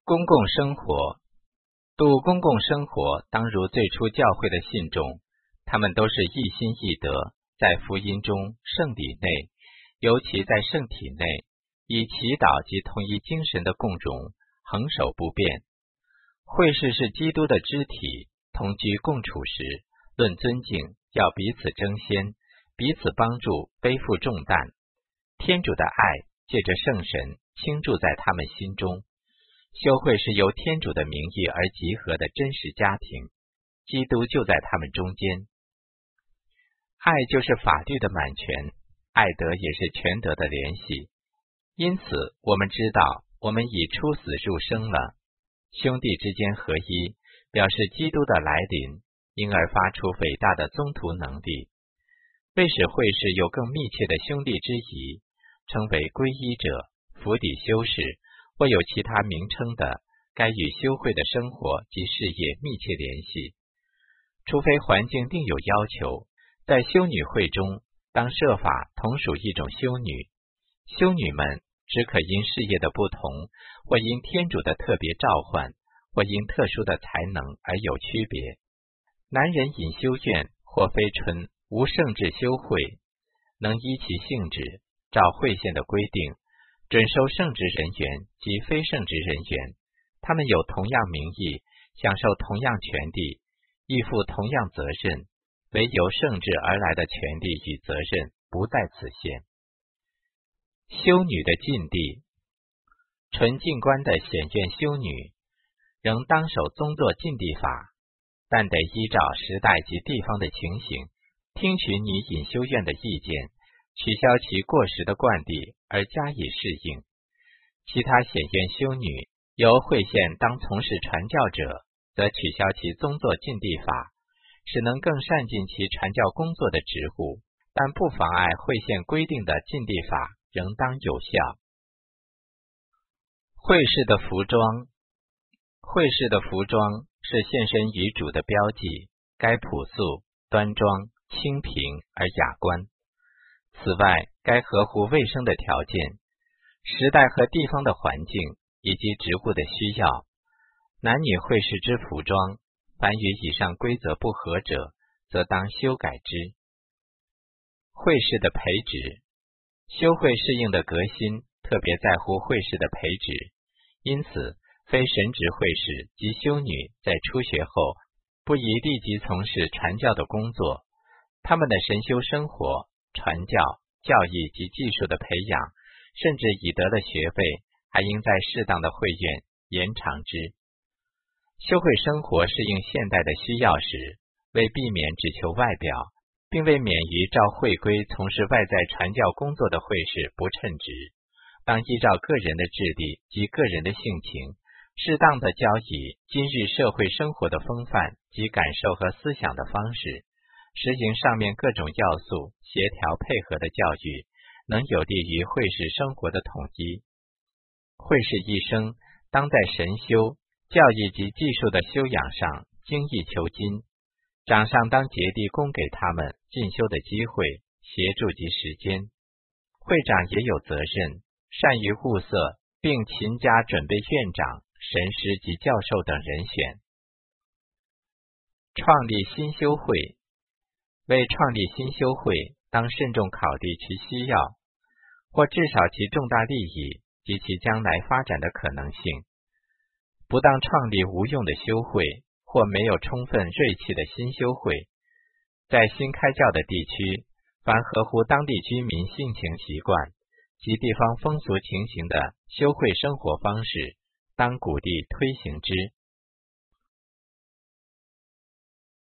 公共生活，度公共生活当如最初教会的信众，他们都是一心一德，在福音中圣礼内，尤其在圣体内，以祈祷及同一精神的共融，恒守不变。会士是基督的肢体，同居共处时，论尊敬，要彼此争先，彼此帮助，背负重担。天主的爱借着圣神倾注在他们心中。修会是由天主的名义而集合的真实家庭，基督就在他们中间。爱就是法律的满全，爱德也是全德的联系。因此我们知道，我们已出死入生了。兄弟之间合一，表示基督的来临，因而发出伟大的宗徒能力。为使会士有更密切的兄弟之谊，称为皈依者、府邸修士，或有其他名称的，该与修会的生活及事业密切联系。除非环境另有要求，在修女会中，当设法同属一种修女。修女们只可因事业的不同，或因天主的特别召唤，或因特殊的才能而有区别。男人隐修院或非纯无圣制修会，能依其性质，照会宪的规定，准收圣职人员及非圣职人员，他们有同样名义，享受同样权利，亦负同样责任，唯由圣制而来的权利与责任不在此限。修女的禁地，纯净观的显院修女仍当守宗座禁地法，但得依照时代及地方的情形，听取你隐修院的意见，取消其过时的惯例而加以适应。其他显院修女由会宪当从事传教者，则取消其宗座禁地法，使能更善尽其传教工作的职务，但不妨碍会宪规定的禁地法仍当有效。会士的服装，会士的服装是献身于主的标记，该朴素、端庄、清平而雅观。此外，该合乎卫生的条件、时代和地方的环境以及职务的需要。男女会士之服装，凡与以上规则不合者，则当修改之。会士的培植，修会适应的革新特别在乎会士的培植，因此非神职会士及修女在初学后不宜立即从事传教的工作，他们的神修生活、传教、教义及技术的培养，甚至已得了学位，还应在适当的会院延长之。修会生活适应现代的需要时，为避免只求外表，并为免于照会规从事外在传教工作的会士不称职，当依照个人的智力及个人的性情，适当的教以今日社会生活的风范及感受和思想的方式，实行上面各种要素协调配合的教育，能有利于会士生活的统一。会士一生当在神修、教义及技术的修养上精益求精，长上当竭力供给他们进修的机会、协助及时间。会长也有责任，善于物色并勤加准备院长、神师及教授等人选。创立新修会，为创立新修会，当慎重考虑其需要，或至少其重大利益及其将来发展的可能性。不当创立无用的修会，或没有充分锐气的新修会。在新开教的地区，凡合乎当地居民性情习惯及地方风俗情形的修会生活方式，当鼓励推行之。